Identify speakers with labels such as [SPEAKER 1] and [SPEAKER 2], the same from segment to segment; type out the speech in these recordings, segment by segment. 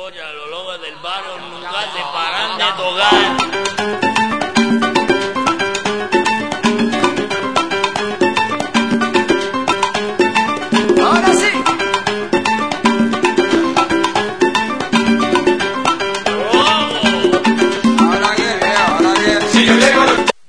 [SPEAKER 1] gilipollas, los locos del barrio nunca se paran de tocar.
[SPEAKER 2] Ahora sí. Ahora bien. Si yo llego,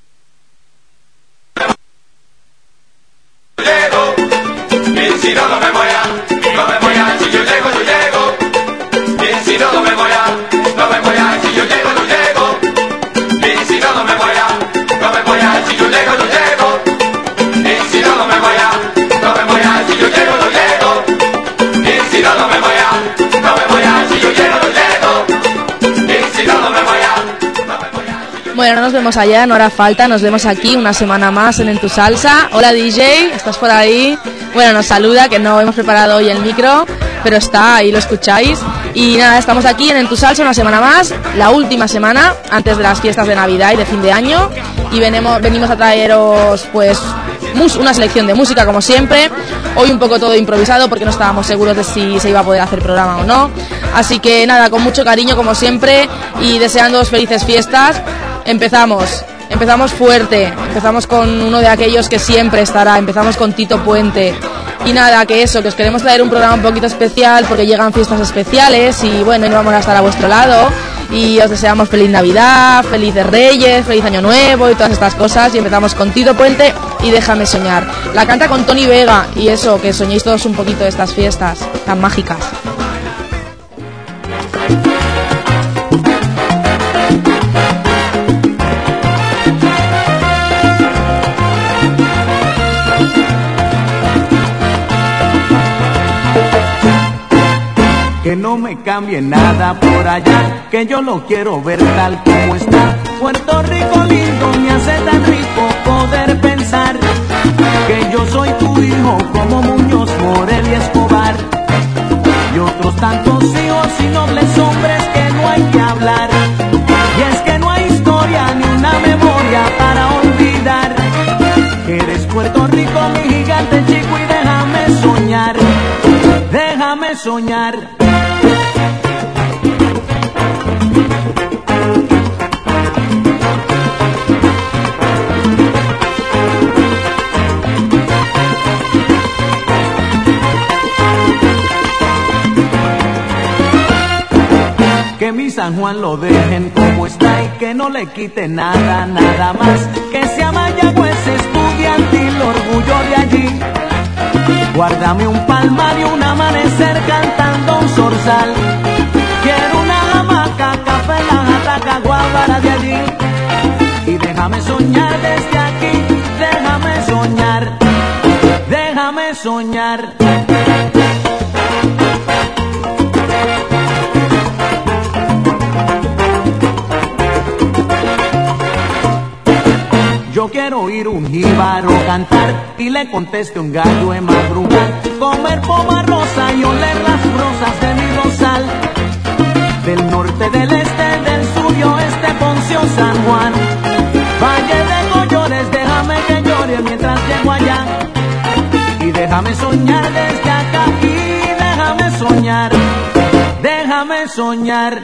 [SPEAKER 2] bien, si no me voy a. Si yo llego, bien, si no me voy a. Si yo llego, bien, si no me voy a. Si yo llego, bien, si no me voy a. Si yo llego, bien, si no me voy a. Si yo llego, bien, si no me voy a.
[SPEAKER 3] Bueno, no nos vemos allá, no hará falta, nos vemos aquí una semana más en Tu Salsa. Hola DJ, ¿estás por ahí? Bueno, nos saluda, que no hemos preparado hoy el micro, pero está ahí, lo escucháis. Y nada, estamos aquí en Tu Salsa una semana más, la última semana antes de las fiestas de Navidad y de fin de año. Y venimos a traeros pues una selección de música como siempre. Hoy un poco todo improvisado porque no estábamos seguros de si se iba a poder hacer programa o no. Así que nada, con mucho cariño como siempre y deseándoos felices fiestas. Empezamos fuerte, empezamos con uno de aquellos que siempre estará, empezamos con Tito Puente. Y nada, que os queremos traer un programa un poquito especial porque llegan fiestas especiales y bueno, no vamos a estar a vuestro lado. Y os deseamos feliz Navidad, felices Reyes, feliz Año Nuevo y todas estas cosas. Y empezamos con Tito Puente y Déjame Soñar. La canta con Tony Vega y eso, que soñéis todos un poquito de estas fiestas tan mágicas.
[SPEAKER 4] Que no me cambie nada por allá, que yo lo quiero ver tal como está. Puerto Rico lindo, me hace tan rico poder pensar que yo soy tu hijo como Muñoz, Morel y Escobar. Y otros tantos hijos y nobles hombres que no hay que hablar. Y es que no hay historia ni una memoria para olvidar. Eres Puerto Rico, mi gigante chico, y déjame soñar. Déjame soñar. Que mi San Juan lo dejen como está y que no le quite nada, nada más. Que sea Mayagüez estudiantil, orgullo de allí. Guárdame un palmar y un amanecer cantando un zorzal. Quiero una hamaca, café, la jataca, guábara de allí. Y déjame soñar desde aquí, déjame soñar, déjame soñar. Yo quiero oír un jíbaro cantar y le conteste un gallo en madrugar. Comer poma rosa y oler las rosas de mi rosal. Del norte, del este, del sur y oeste, Ponce o San Juan. Valle de Collores, déjame que llore mientras llego allá. Y déjame soñar desde acá y déjame soñar, déjame soñar.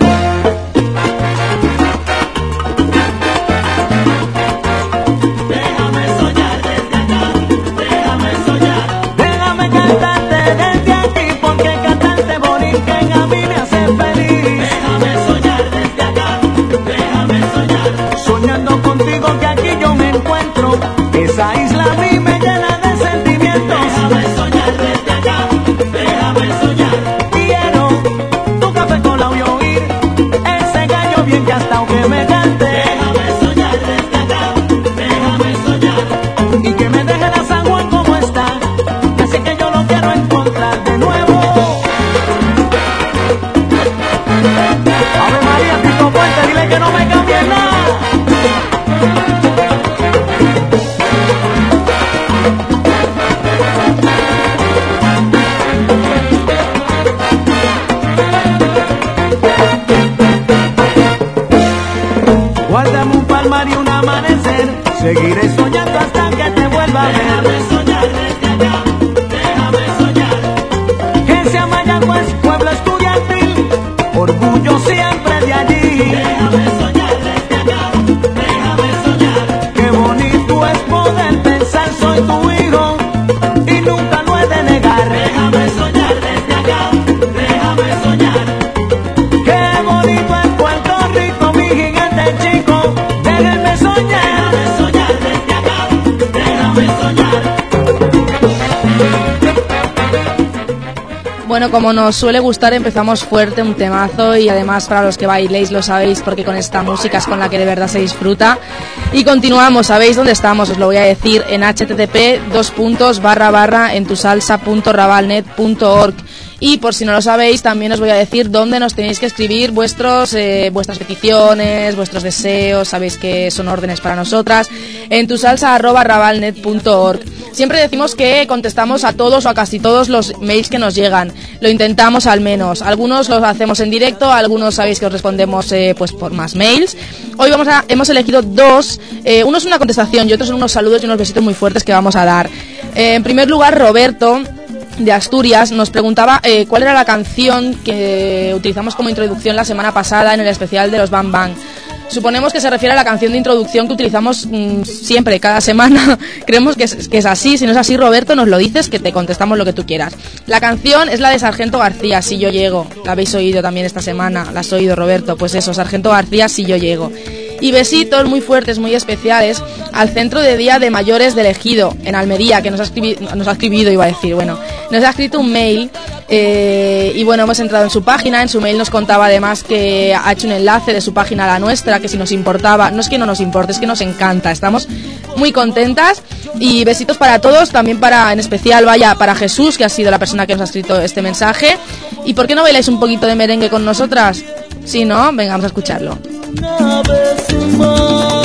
[SPEAKER 4] Cantarte desde aquí porque cantarte boriquen a mí me hace feliz. Déjame soñar desde acá, déjame soñar. Soñando contigo que aquí yo me encuentro. Esa isla a mí me llena de sentimientos. Déjame soñar desde acá, déjame soñar. Quiero tu café con la y oír ese gallo bien que hasta aunque me cante. Déjame soñar desde acá, déjame soñar. Y que me deje la San Juan como está. Así que yo lo quiero encontrar de nuevo. Ave María, Tito Puente, dile que no me cambie nada. Guárdame un palmar y un amanecer. Seguiré soñando hasta que te vuelva a ver. Déjame soñar desde acá. Déjame soñar. Que sea Mayagüez, pueblo estudiantil, orgullo siempre de allí. Déjame soñar desde acá, déjame soñar. Qué bonito es poder pensar, soy tu hijo y nunca lo he de negar. Déjame soñar desde acá, déjame soñar. Qué bonito es Puerto Rico, mi gigante chico, déjenme soñar. Déjame soñar desde acá, déjame soñar.
[SPEAKER 3] Bueno, como nos suele gustar, empezamos fuerte, un temazo, y además para los que bailéis lo sabéis, porque con esta música es con la que de verdad se disfruta. Y continuamos, ¿sabéis dónde estamos? Os lo voy a decir, en http://entusalsa.ravalnet.org. Y por si no lo sabéis, también os voy a decir dónde nos tenéis que escribir vuestras peticiones, vuestros deseos. Sabéis que son órdenes para nosotras. entusalsa@ravalnet.org. Siempre decimos que contestamos a todos o a casi todos los mails que nos llegan. Lo intentamos al menos. Algunos los hacemos en directo, algunos sabéis que os respondemos pues por más mails. Hoy hemos elegido dos. Uno es una contestación y otro son unos saludos y unos besitos muy fuertes que vamos a dar. En primer lugar, Roberto de Asturias nos preguntaba cuál era la canción que utilizamos como introducción la semana pasada en el especial de los Bang Bang. Suponemos que se refiere a la canción de introducción que utilizamos siempre, cada semana. Creemos que es así. Si no es así, Roberto, nos lo dices, que te contestamos lo que tú quieras. La canción es la de Sargento García, Si yo llego. La habéis oído también esta semana. La has oído, Roberto. Pues eso, Sargento García, Si yo llego. Y besitos muy fuertes, muy especiales al Centro de Día de Mayores del Ejido, en Almería, que nos ha escrito un mail. Y bueno, hemos entrado en su página. En su mail nos contaba además que ha hecho un enlace de su página a la nuestra, que si nos importaba. No es que no nos importe, es que nos encanta. Estamos muy contentas. Y besitos para todos, también en especial para Jesús, que ha sido la persona que nos ha escrito este mensaje. ¿Y por qué no bailáis un poquito de merengue con nosotras? Si no, venga, vamos a escucharlo.
[SPEAKER 4] Una vez más.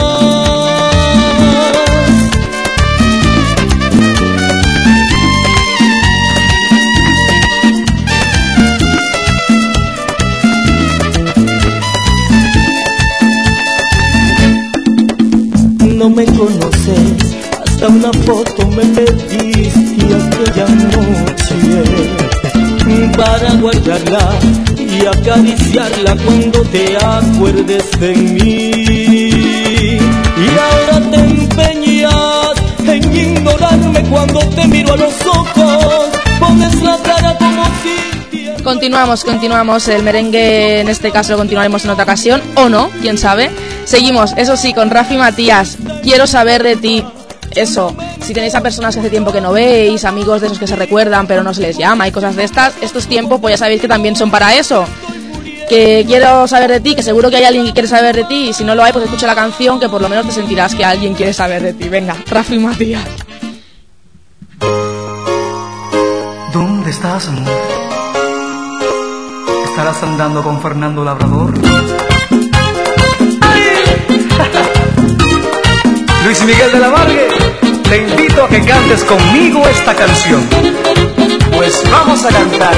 [SPEAKER 4] No me conoces, hasta una foto me pediste aquella noche para guardarla y acariciarla cuando te acuerdes de mí. Y ahora te empeñas en ignorarme cuando te miro a los ojos, pones la cara como si...
[SPEAKER 3] Continuamos, el merengue en este caso lo continuaremos en otra ocasión, o no, quién sabe. Seguimos, eso sí, con Rafi Matías, Quiero saber de ti. Eso, si tenéis a personas que hace tiempo que no veis, amigos de esos que se recuerdan pero no se les llama y cosas de estas, estos tiempos pues ya sabéis que también son para eso. Que quiero saber de ti, que seguro que hay alguien que quiere saber de ti, y si no lo hay pues escucha la canción, que por lo menos te sentirás que alguien quiere saber de ti. Venga, Rafi Matías.
[SPEAKER 5] ¿Dónde estás, amor? ¿Estarás andando con Fernando Labrador? Luis Miguel de la Margue, te invito a que cantes conmigo esta canción. Pues vamos a cantar.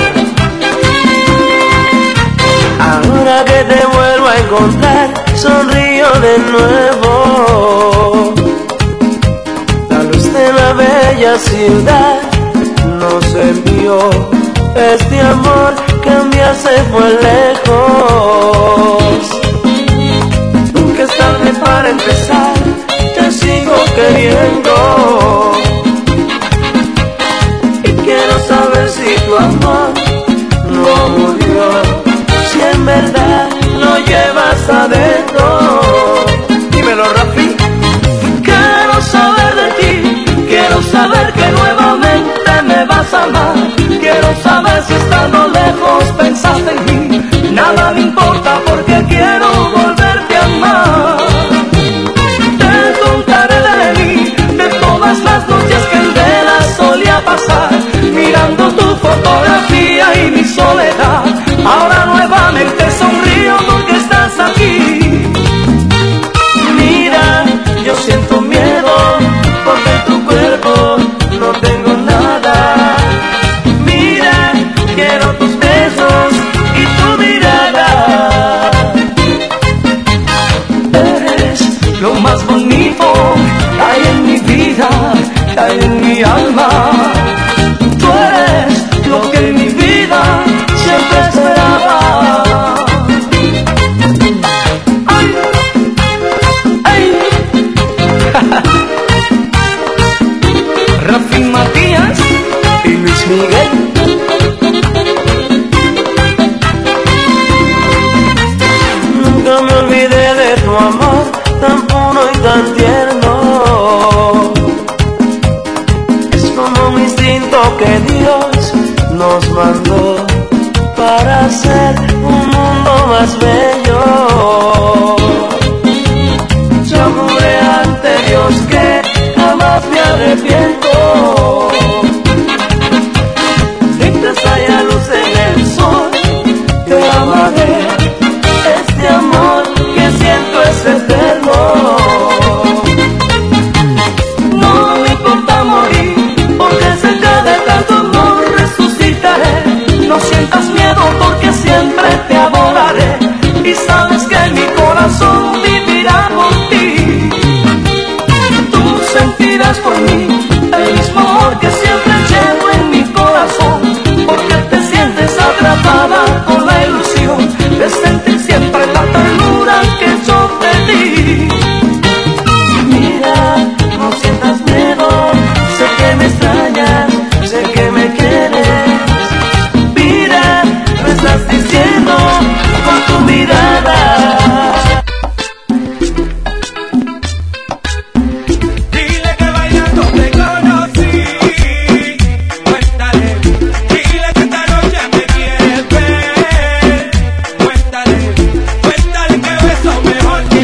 [SPEAKER 6] Ahora que te vuelvo a encontrar, sonrío de nuevo. La luz de la bella ciudad nos envió este amor que un día se fue lejos. Nunca es tarde para empezar, te sigo queriendo. Y quiero saber si tu amor no murió, si en verdad lo llevas adentro.
[SPEAKER 5] Dímelo, Rafi.
[SPEAKER 6] Quiero saber de ti, quiero saber que nuevamente me vas a amar. Quiero saber si estando lejos pensaste en mí. Nada me importa porque quiero volverte a amar. Te contaré de mí, de todas las noches que en vela solía pasar, mirando tu fotografía y mi soledad. Ahora nuevamente sonrío porque estás aquí. Mira, yo siento miedo porque en tu cuerpo no tengo nada. Mira, quiero tus besos y tu mirada. Eres lo más bonito que hay en mi vida, que hay en mi alma. Tú eres lo que en mi vida siempre esperaba. olvidé de tu amor tan puro y tan tierno. Es como un instinto que Dios nos mandó para hacer un mundo más bello. Yo juré ante Dios que jamás me arrepiento. Mientras haya luz en el sol, te amaré. Este amor que siento es eterno. No me importa morir, porque cerca de tanto amor resucitaré. No sientas miedo, porque siempre te adoraré. Y sabes que mi corazón vivirá por ti. Tú sentirás por mí el mismo amor que siempre llevo en mi corazón, porque te sientes atrapada por la ilusión de sentir siempre la ternura que yo te di. Mira, no sientas miedo, sé que me extrañas, sé que me quieres. Mira, me estás diciendo con tu mirada.
[SPEAKER 2] Dile que bailando te conocí. Cuéntale, dile que esta noche me quieres ver. Cuéntale, cuéntale que beso mejor que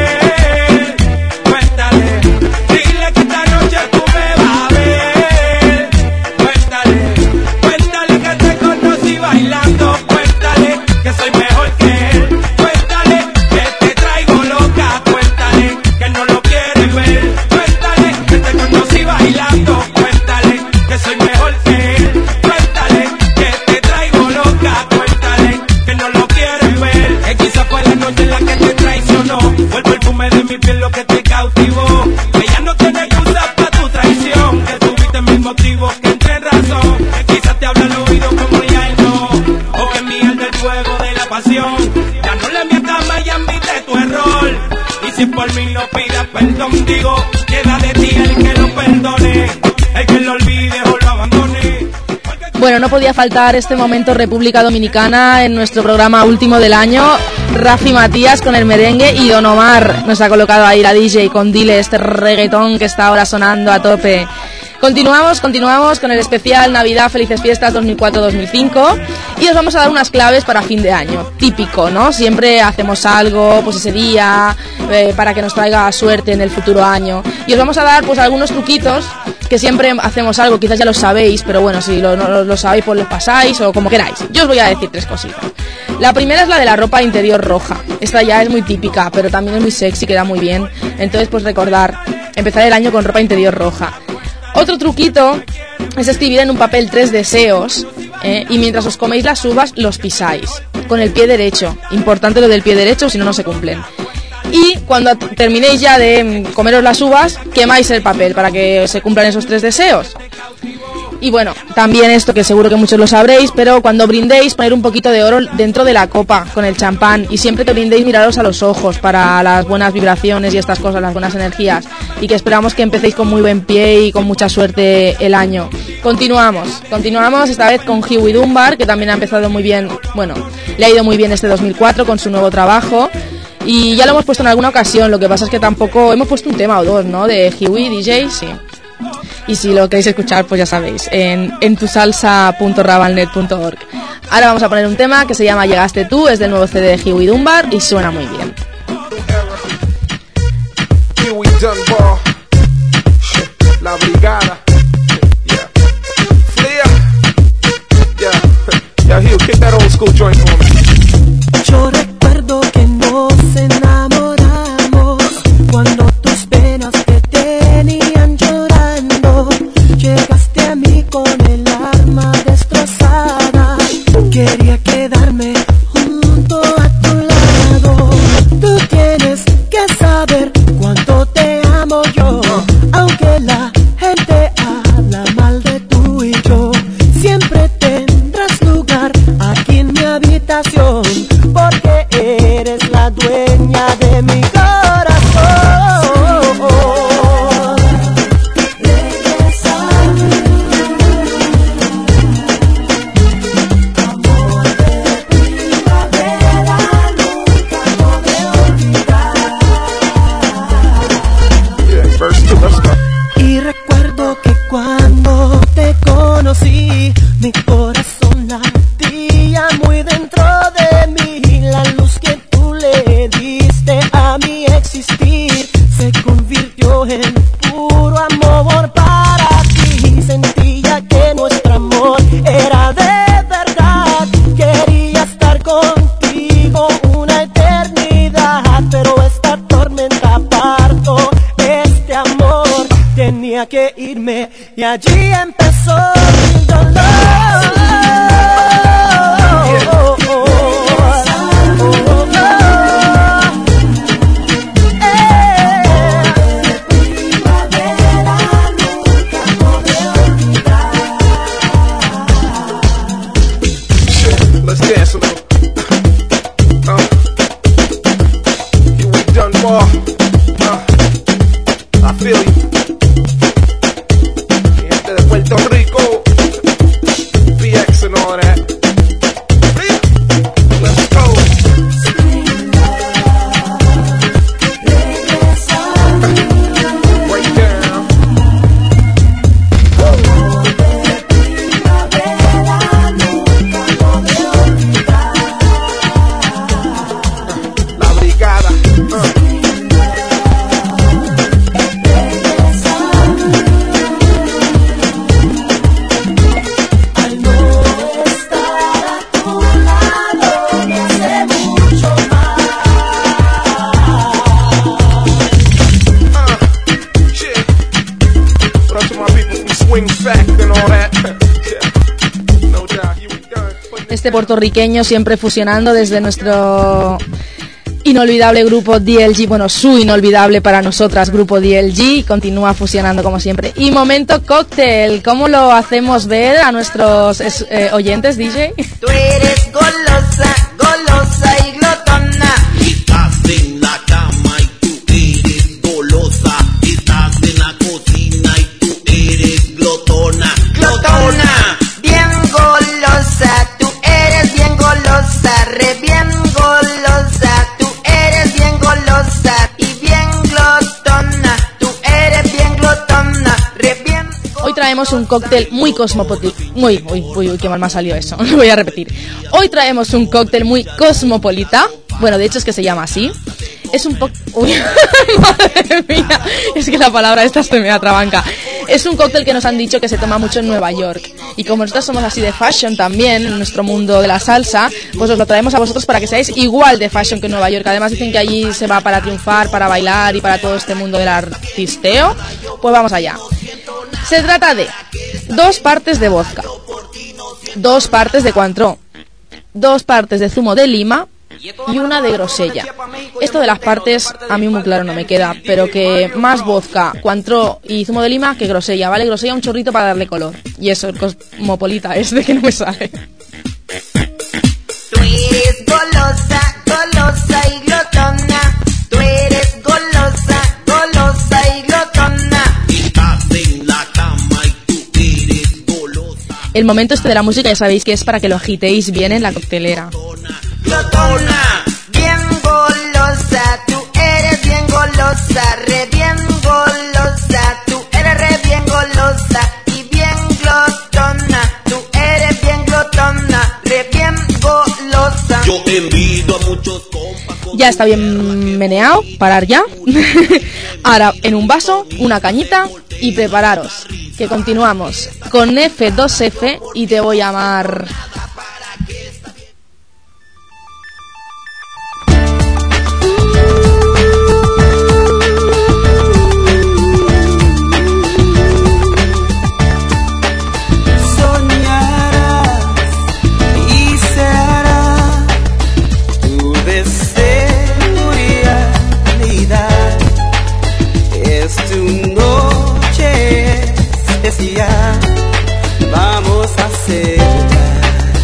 [SPEAKER 2] él. Cuéntale, dile que esta noche tú me vas a ver. Cuéntale, cuéntale que te conocí bailando. Cuéntale que soy mejor que él. Cuéntale que te traigo loca. Cuéntale que no lo quieres ver. Cuéntale que te conocí bailando. Cuéntale que soy mejor que él. Cuéntale que te traigo loca. Cuéntale que no lo quieres ver. Que quizá fue la noche en la que te traicionó. Fue el perfume de mi piel lo que te cautivó. Que ya no tiene excusa para tu traición. Que tuviste mis motivos que entre en razón. Que quizás te habla al oído como ya él no. O que mía del fuego de la pasión. Ya no le mientas más y admite tu error. Y si por mí no pidas perdón, digo, queda de ti el que lo perdone, el que lo olvide o lo abandone.
[SPEAKER 3] Bueno, no podía faltar este momento República Dominicana en nuestro programa último del año. Rafi Matías con el merengue y Don Omar nos ha colocado ahí la DJ con Dile, este reggaetón que está ahora sonando a tope. Continuamos con el especial Navidad Felices Fiestas 2004-2005 y os vamos a dar unas claves para fin de año. Típico, ¿no? Siempre hacemos algo, pues ese día, para que nos traiga suerte en el futuro año. Y os vamos a dar, pues, algunos truquitos que siempre hacemos algo, quizás ya lo sabéis, pero bueno, si no lo sabéis, pues los pasáis o como queráis. Yo os voy a decir 3 cositas. La primera es la de la ropa interior roja. Esta ya es muy típica, pero también es muy sexy, queda muy bien. Entonces, pues recordar, empezar el año con ropa interior roja. Otro truquito es escribir en un papel 3 deseos, y mientras os coméis las uvas los pisáis con el pie derecho. Importante lo del pie derecho, si no, no se cumplen. Y cuando terminéis ya de comeros las uvas, quemáis el papel para que se cumplan esos 3 deseos. Y bueno, también esto que seguro que muchos lo sabréis, pero cuando brindéis, poner un poquito de oro dentro de la copa con el champán, y siempre que brindéis miraros a los ojos para las buenas vibraciones y estas cosas, las buenas energías, y que esperamos que empecéis con muy buen pie y con mucha suerte el año. Continuamos esta vez con Huey Dunbar, que también ha empezado muy bien, bueno, le ha ido muy bien este 2004 con su nuevo trabajo. Y ya lo hemos puesto en alguna ocasión, lo que pasa es que tampoco hemos puesto un tema o dos, ¿no? De Huey, DJ, sí. Y si lo queréis escuchar, pues ya sabéis, en tusalsa.rabalnet.org. Ahora vamos a poner un tema que se llama Llegaste tú, es del nuevo CD de Huey Dunbar y suena muy bien.
[SPEAKER 7] Huey Dunbar, La Brigada, yeah. Flea, yeah, Hugh, kick that old school joint for me.
[SPEAKER 4] Yo recuerdo que nos enamoramos cuando tus penas te tenían llorando. Llegaste a mí con el alma destrozada. Quería quedarme junto a tu lado. Tú tienes que saber cuánto te amo yo. Aunque la gente habla mal de tú y yo, siempre tendrás lugar aquí en mi habitación. allí empezó mi dolor.
[SPEAKER 7] Let's dance a little. Here we done bar. I feel you. Gente de Puerto Rico. VX and all that. Let's go. Break down. La brigada.
[SPEAKER 4] Al no estar a tu lado me hace mucho mal.
[SPEAKER 7] Shit. What up to my people from Swing Fact and all that? Yeah. No doubt. Here we done.
[SPEAKER 3] Este puertorriqueño siempre fusionando desde nuestro inolvidable grupo DLG, bueno, su inolvidable para nosotras grupo DLG, continúa fusionando como siempre. Y momento cóctel, ¿cómo lo hacemos ver a nuestros oyentes, DJ?
[SPEAKER 8] Tú eres golosa, golosa y glotona.
[SPEAKER 1] Estás en la cama y tú eres golosa. Estás en la cocina y tú eres glotona.
[SPEAKER 8] Glotona, bien golosa. Tú eres bien golosa, re bien golosa. Tú eres bien golosa y bien glotona. Tú eres bien glotona, re bien golosa.
[SPEAKER 3] Hoy traemos un cóctel muy cosmopolita. Uy, qué mal me ha salido eso. Lo voy a repetir. Hoy traemos un cóctel muy cosmopolita. Bueno, de hecho es que se llama así. Es un poco... Uy, madre mía. Es que la palabra esta se me atrabanca. Es un cóctel que nos han dicho que se toma mucho en Nueva York. Y como nosotros somos así de fashion también, en nuestro mundo de la salsa, pues os lo traemos a vosotros para que seáis igual de fashion que en Nueva York. Además dicen que allí se va para triunfar, para bailar y para todo este mundo del artisteo. Pues vamos allá. Se trata de 2 partes de vodka, 2 partes de Cointreau, 2 partes de zumo de lima y 1 de grosella. Esto de las partes a mí muy claro no me queda, pero que más vodka, Cointreau y zumo de lima que grosella, ¿vale? Grosella un chorrito para darle color. Y eso, el cosmopolita es de que no me sale.
[SPEAKER 8] Tú eres golosa, golosa y glotona. Tú eres golosa, golosa y glotona.
[SPEAKER 1] Estás en la cama y tú eres golosa.
[SPEAKER 3] El momento este de la música ya sabéis que es para que lo agitéis bien en la coctelera.
[SPEAKER 8] Glotona, bien golosa. Tú eres bien golosa, re bien golosa. Tú eres re bien golosa y bien glotona. Tú eres bien glotona, re bien golosa.
[SPEAKER 1] Yo envidio a muchos compas.
[SPEAKER 3] Ya está bien meneado, parar ya. Ahora en un vaso, una cañita y prepararos, que continuamos con F2F y te voy a amar.
[SPEAKER 4] Soñarás y se hará tu deseo realidad. Es tu noche especial, vamos a celebrar.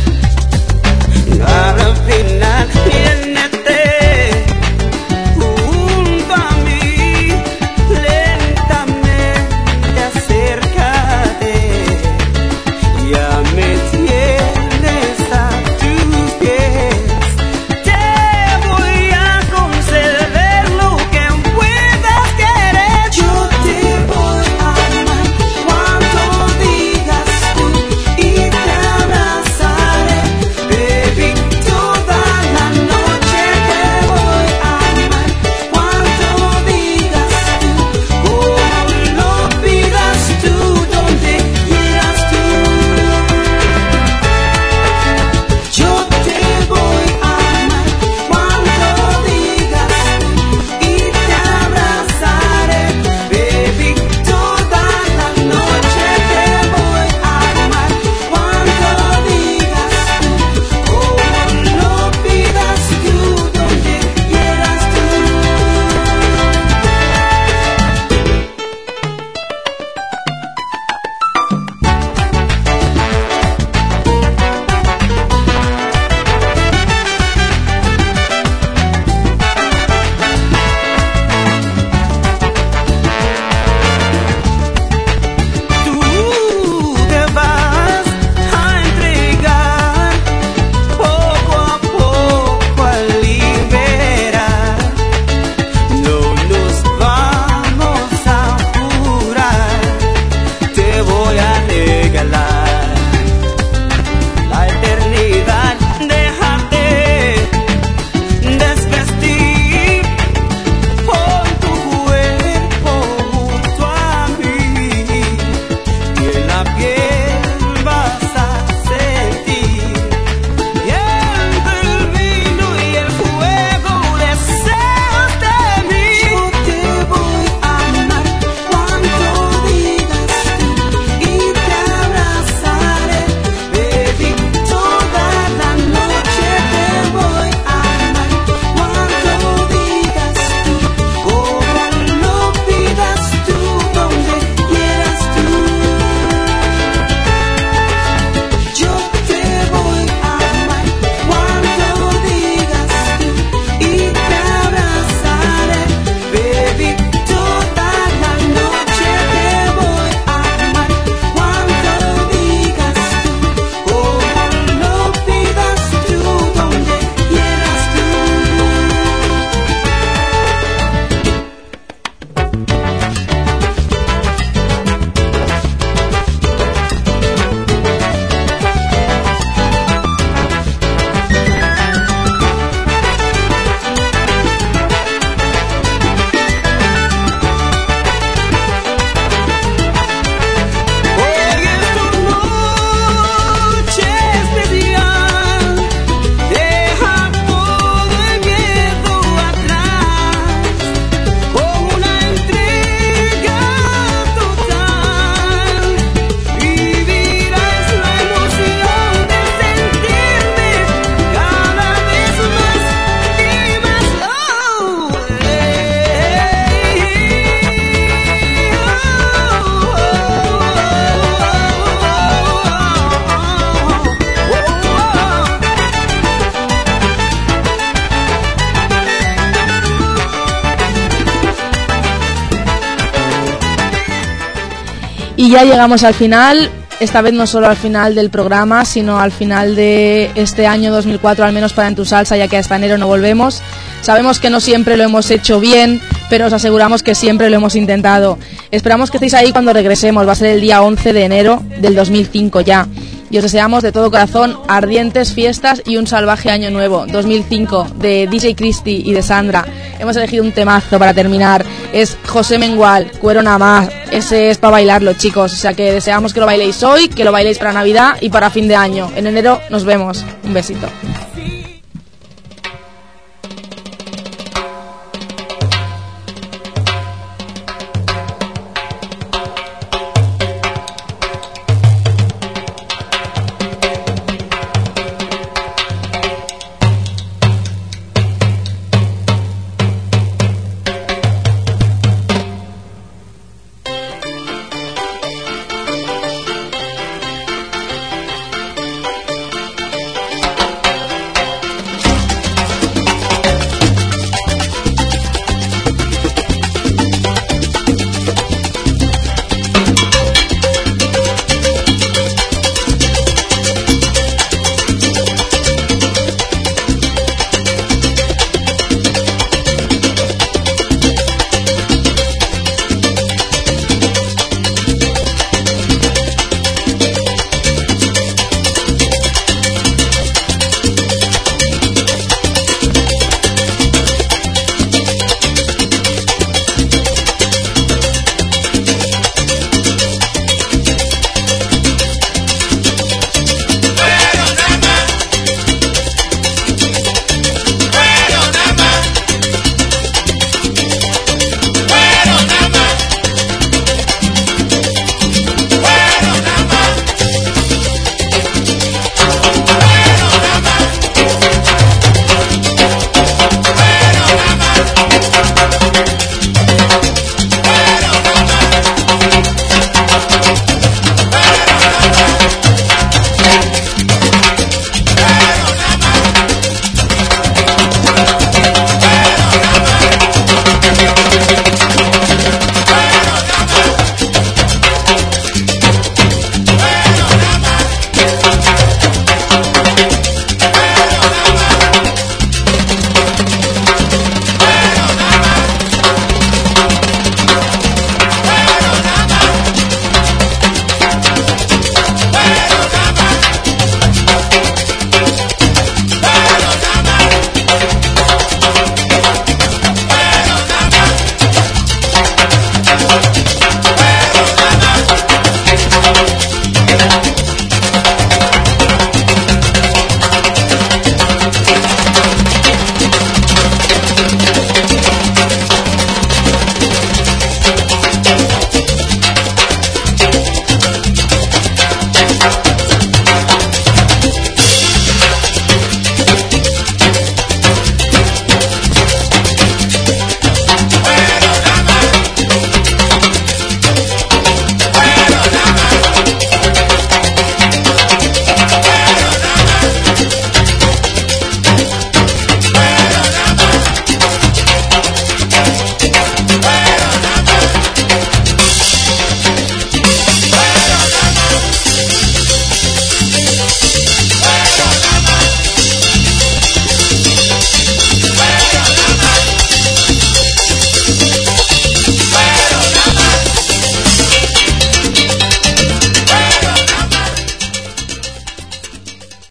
[SPEAKER 3] Y ya llegamos al final, esta vez no solo al final del programa, sino al final de este año 2004, al menos para En Tu Salsa, ya que hasta enero no volvemos. Sabemos que no siempre lo hemos hecho bien, pero os aseguramos que siempre lo hemos intentado. Esperamos que estéis ahí cuando regresemos, va a ser el día 11 de enero del 2005 ya. Y os deseamos de todo corazón ardientes fiestas y un salvaje año nuevo, 2005, de DJ Christy y de Sandra. Hemos elegido un temazo para terminar, es José Mengual, Cuero nada más. Ese es para bailarlo, chicos, o sea que deseamos que lo bailéis hoy, que lo bailéis para Navidad y para fin de año. En enero nos vemos, un besito.